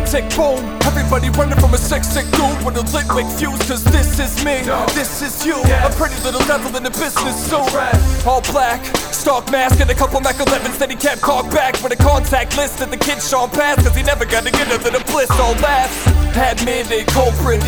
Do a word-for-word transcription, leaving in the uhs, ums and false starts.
tick boom. Everybody running from a sick, sick dude with a lit wick fuse. Cause this is me, this is you. A pretty little devil in a business suit. All black, stark mask and a couple Mac elevens that he kept cocked back with a contact list that the kid Sean passed. Cause he never got to get under the bliss. All laughs, admitted culprit.